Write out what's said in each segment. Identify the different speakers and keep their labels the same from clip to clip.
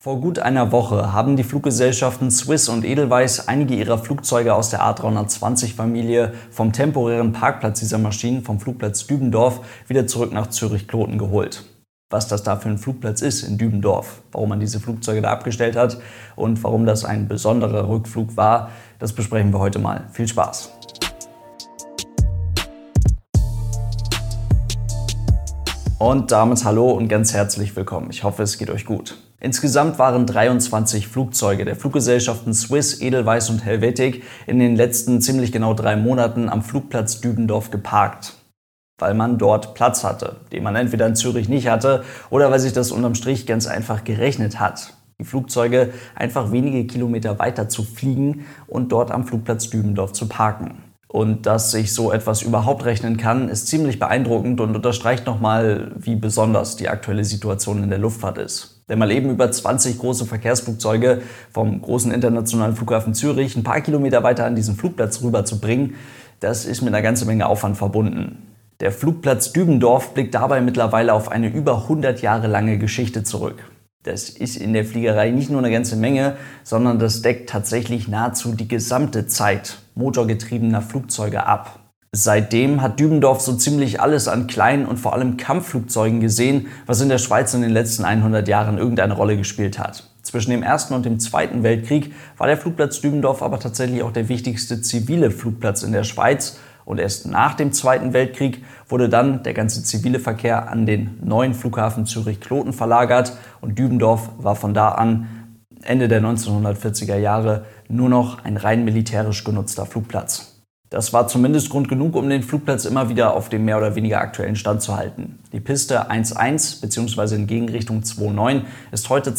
Speaker 1: Vor gut einer Woche haben die Fluggesellschaften Swiss und Edelweiss einige ihrer Flugzeuge aus der A320-Familie vom temporären Parkplatz dieser Maschinen vom Flugplatz Dübendorf wieder zurück nach Zürich-Kloten geholt. Was das da für ein Flugplatz ist in Dübendorf, warum man diese Flugzeuge da abgestellt hat und warum das ein besonderer Rückflug war, das besprechen wir heute mal. Viel Spaß! Und damit hallo und ganz herzlich willkommen. Ich hoffe, es geht euch gut. Insgesamt waren 23 Flugzeuge der Fluggesellschaften Swiss, Edelweiss und Helvetic in den letzten ziemlich genau 3 Monaten am Flugplatz Dübendorf geparkt. Weil man dort Platz hatte, den man entweder in Zürich nicht hatte oder weil sich das unterm Strich ganz einfach gerechnet hat, die Flugzeuge einfach wenige Kilometer weiter zu fliegen und dort am Flugplatz Dübendorf zu parken. Und dass sich so etwas überhaupt rechnen kann, ist ziemlich beeindruckend und unterstreicht nochmal, wie besonders die aktuelle Situation in der Luftfahrt ist. Denn mal eben über 20 große Verkehrsflugzeuge vom großen internationalen Flughafen Zürich ein paar Kilometer weiter an diesen Flugplatz rüber zu bringen, das ist mit einer ganzen Menge Aufwand verbunden. Der Flugplatz Dübendorf blickt dabei mittlerweile auf eine über 100 Jahre lange Geschichte zurück. Das ist in der Fliegerei nicht nur eine ganze Menge, sondern das deckt tatsächlich nahezu die gesamte Zeit motorgetriebener Flugzeuge ab. Seitdem hat Dübendorf so ziemlich alles an kleinen und vor allem Kampfflugzeugen gesehen, was in der Schweiz in den letzten 100 Jahren irgendeine Rolle gespielt hat. Zwischen dem Ersten und dem Zweiten Weltkrieg war der Flugplatz Dübendorf aber tatsächlich auch der wichtigste zivile Flugplatz in der Schweiz. Und erst nach dem Zweiten Weltkrieg wurde dann der ganze zivile Verkehr an den neuen Flughafen Zürich-Kloten verlagert und Dübendorf war von da an Ende der 1940er Jahre nur noch ein rein militärisch genutzter Flugplatz. Das war zumindest Grund genug, um den Flugplatz immer wieder auf dem mehr oder weniger aktuellen Stand zu halten. Die Piste 1.1 bzw. in Gegenrichtung 2.9 ist heute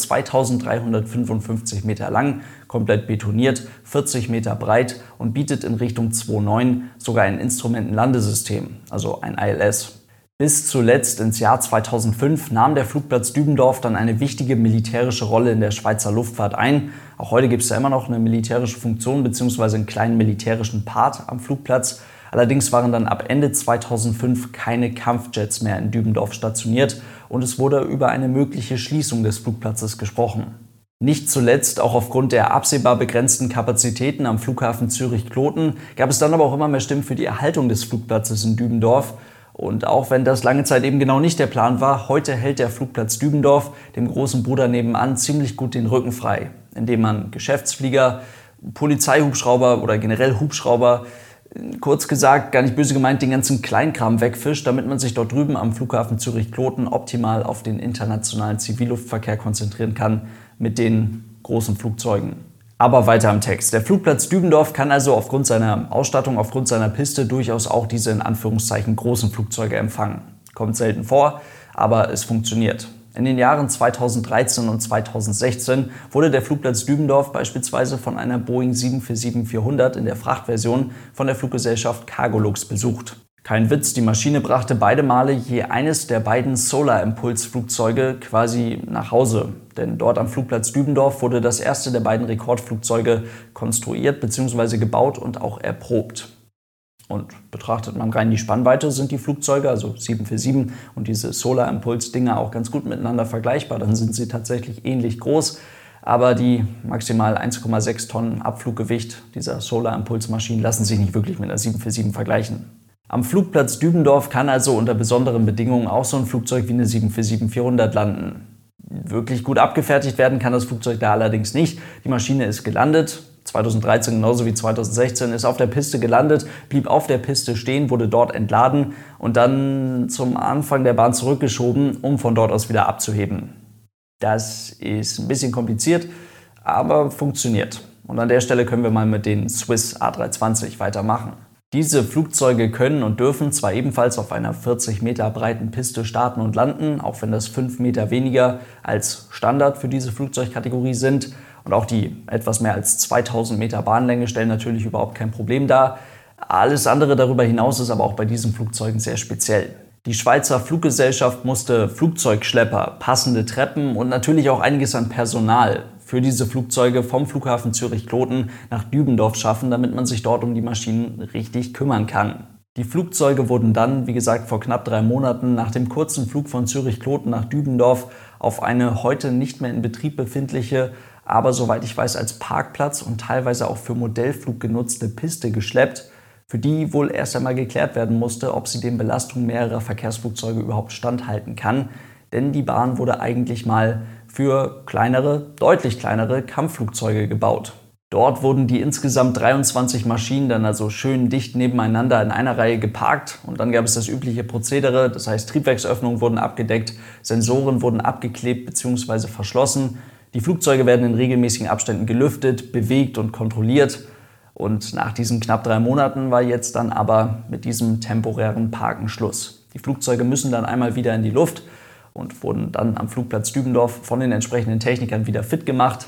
Speaker 1: 2355 Meter lang, komplett betoniert, 40 Meter breit und bietet in Richtung 2.9 sogar ein Instrumentenlandesystem, also ein ILS. Bis zuletzt ins Jahr 2005 nahm der Flugplatz Dübendorf dann eine wichtige militärische Rolle in der Schweizer Luftfahrt ein. Auch heute gibt es da immer noch eine militärische Funktion bzw. einen kleinen militärischen Part am Flugplatz. Allerdings waren dann ab Ende 2005 keine Kampfjets mehr in Dübendorf stationiert und es wurde über eine mögliche Schließung des Flugplatzes gesprochen. Nicht zuletzt, auch aufgrund der absehbar begrenzten Kapazitäten am Flughafen Zürich-Kloten, gab es dann aber auch immer mehr Stimmen für die Erhaltung des Flugplatzes in Dübendorf. Und auch wenn das lange Zeit eben genau nicht der Plan war, heute hält der Flugplatz Dübendorf dem großen Bruder nebenan ziemlich gut den Rücken frei, indem man Geschäftsflieger, Polizeihubschrauber oder generell Hubschrauber, kurz gesagt, gar nicht böse gemeint, den ganzen Kleinkram wegfischt, damit man sich dort drüben am Flughafen Zürich-Kloten optimal auf den internationalen Zivilluftverkehr konzentrieren kann mit den großen Flugzeugen. Aber weiter im Text. Der Flugplatz Dübendorf kann also aufgrund seiner Ausstattung, aufgrund seiner Piste durchaus auch diese in Anführungszeichen großen Flugzeuge empfangen. Kommt selten vor, aber es funktioniert. In den Jahren 2013 und 2016 wurde der Flugplatz Dübendorf beispielsweise von einer Boeing 747-400 in der Frachtversion von der Fluggesellschaft Cargolux besucht. Kein Witz, die Maschine brachte beide Male je eines der beiden Solar-Impulse-Flugzeuge quasi nach Hause. Denn dort am Flugplatz Dübendorf wurde das erste der beiden Rekordflugzeuge konstruiert bzw. gebaut und auch erprobt. Und betrachtet man rein die Spannweite, sind die Flugzeuge, also 747 und diese Solar-Impulse-Dinger auch ganz gut miteinander vergleichbar. Dann sind sie tatsächlich ähnlich groß. Aber die maximal 1,6 Tonnen Abfluggewicht dieser Solar-Impulse-Maschinen lassen sich nicht wirklich mit einer 747 vergleichen. Am Flugplatz Dübendorf kann also unter besonderen Bedingungen auch so ein Flugzeug wie eine 747-400 landen. Wirklich gut abgefertigt werden kann das Flugzeug da allerdings nicht. Die Maschine ist gelandet, 2013 genauso wie 2016, ist auf der Piste gelandet, blieb auf der Piste stehen, wurde dort entladen und dann zum Anfang der Bahn zurückgeschoben, um von dort aus wieder abzuheben. Das ist ein bisschen kompliziert, aber funktioniert. Und an der Stelle können wir mal mit den Swiss A320 weitermachen. Diese Flugzeuge können und dürfen zwar ebenfalls auf einer 40 Meter breiten Piste starten und landen, auch wenn das 5 Meter weniger als Standard für diese Flugzeugkategorie sind. Und auch die etwas mehr als 2000 Meter Bahnlänge stellen natürlich überhaupt kein Problem dar. Alles andere darüber hinaus ist aber auch bei diesen Flugzeugen sehr speziell. Die Schweizer Fluggesellschaft musste Flugzeugschlepper, passende Treppen und natürlich auch einiges an Personal für diese Flugzeuge vom Flughafen Zürich-Kloten nach Dübendorf schaffen, damit man sich dort um die Maschinen richtig kümmern kann. Die Flugzeuge wurden dann, wie gesagt, vor knapp 3 Monaten nach dem kurzen Flug von Zürich-Kloten nach Dübendorf auf eine heute nicht mehr in Betrieb befindliche, aber soweit ich weiß als Parkplatz und teilweise auch für Modellflug genutzte Piste geschleppt, für die wohl erst einmal geklärt werden musste, ob sie den Belastungen mehrerer Verkehrsflugzeuge überhaupt standhalten kann. Denn die Bahn wurde eigentlich mal für kleinere, deutlich kleinere Kampfflugzeuge gebaut. Dort wurden die insgesamt 23 Maschinen dann also schön dicht nebeneinander in einer Reihe geparkt und dann gab es das übliche Prozedere, das heißt Triebwerksöffnungen wurden abgedeckt, Sensoren wurden abgeklebt bzw. verschlossen. Die Flugzeuge werden in regelmäßigen Abständen gelüftet, bewegt und kontrolliert. Und nach diesen knapp 3 Monaten war jetzt dann aber mit diesem temporären Parken Schluss. Die Flugzeuge müssen dann einmal wieder in die Luft und wurden dann am Flugplatz Dübendorf von den entsprechenden Technikern wieder fit gemacht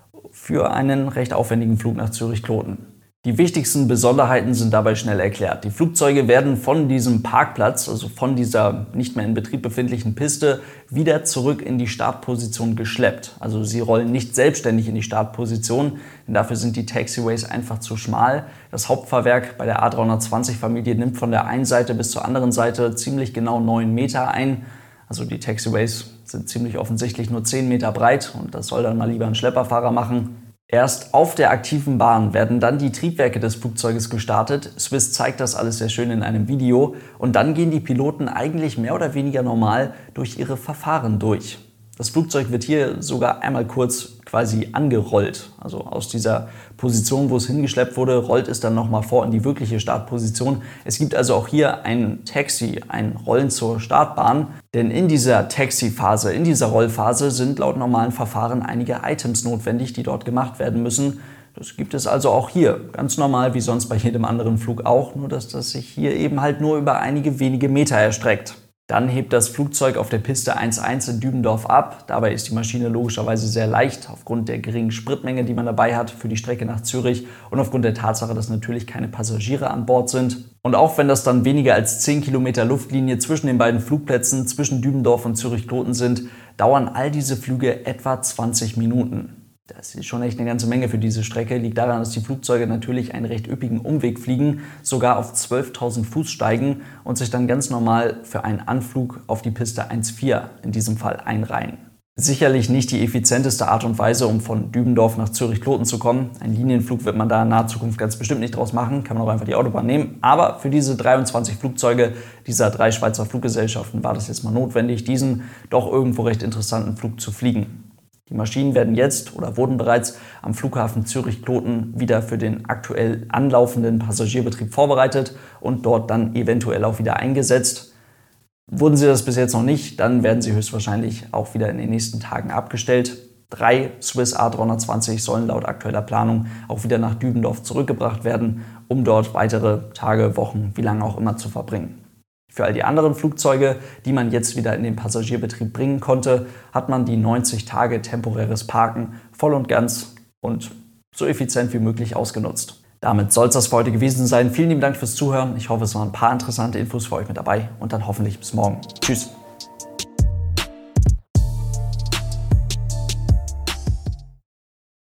Speaker 1: für einen recht aufwendigen Flug nach Zürich-Kloten. Die wichtigsten Besonderheiten sind dabei schnell erklärt. Die Flugzeuge werden von diesem Parkplatz, also von dieser nicht mehr in Betrieb befindlichen Piste, wieder zurück in die Startposition geschleppt. Also sie rollen nicht selbstständig in die Startposition, denn dafür sind die Taxiways einfach zu schmal. Das Hauptfahrwerk bei der A320-Familie nimmt von der einen Seite bis zur anderen Seite ziemlich genau 9 Meter ein. Also die Taxiways sind ziemlich offensichtlich nur 10 Meter breit und das soll dann mal lieber ein Schlepperfahrer machen. Erst auf der aktiven Bahn werden dann die Triebwerke des Flugzeuges gestartet. Swiss zeigt das alles sehr schön in einem Video. Und dann gehen die Piloten eigentlich mehr oder weniger normal durch ihre Verfahren durch. Das Flugzeug wird hier sogar einmal kurz quasi angerollt. Also aus dieser Position, wo es hingeschleppt wurde, rollt es dann nochmal vor in die wirkliche Startposition. Es gibt also auch hier ein Taxi, ein Rollen zur Startbahn. Denn in dieser Taxi-Phase, in dieser Rollphase sind laut normalen Verfahren einige Items notwendig, die dort gemacht werden müssen. Das gibt es also auch hier, ganz normal wie sonst bei jedem anderen Flug auch, nur dass das sich hier eben halt nur über einige wenige Meter erstreckt. Dann hebt das Flugzeug auf der Piste 1.1 in Dübendorf ab. Dabei ist die Maschine logischerweise sehr leicht, aufgrund der geringen Spritmenge, die man dabei hat für die Strecke nach Zürich und aufgrund der Tatsache, dass natürlich keine Passagiere an Bord sind. Und auch wenn das dann weniger als 10 Kilometer Luftlinie zwischen den beiden Flugplätzen, zwischen Dübendorf und Zürich-Kloten sind, dauern all diese Flüge etwa 20 Minuten. Das ist schon echt eine ganze Menge für diese Strecke. Liegt daran, dass die Flugzeuge natürlich einen recht üppigen Umweg fliegen, sogar auf 12.000 Fuß steigen und sich dann ganz normal für einen Anflug auf die Piste 1.4 in diesem Fall einreihen. Sicherlich nicht die effizienteste Art und Weise, um von Dübendorf nach Zürich-Kloten zu kommen. Ein Linienflug wird man da in naher Zukunft ganz bestimmt nicht draus machen, kann man auch einfach die Autobahn nehmen. Aber für diese 23 Flugzeuge dieser 3 Schweizer Fluggesellschaften war das jetzt mal notwendig, diesen doch irgendwo recht interessanten Flug zu fliegen. Die Maschinen werden jetzt oder wurden bereits am Flughafen Zürich-Kloten wieder für den aktuell anlaufenden Passagierbetrieb vorbereitet und dort dann eventuell auch wieder eingesetzt. Wurden sie das bis jetzt noch nicht, dann werden sie höchstwahrscheinlich auch wieder in den nächsten Tagen abgestellt. 3 Swiss A320 sollen laut aktueller Planung auch wieder nach Dübendorf zurückgebracht werden, um dort weitere Tage, Wochen, wie lange auch immer zu verbringen. Für all die anderen Flugzeuge, die man jetzt wieder in den Passagierbetrieb bringen konnte, hat man die 90 Tage temporäres Parken voll und ganz und so effizient wie möglich ausgenutzt. Damit soll es das für heute gewesen sein. Vielen lieben Dank fürs Zuhören. Ich hoffe, es waren ein paar interessante Infos für euch mit dabei und dann hoffentlich bis morgen. Tschüss.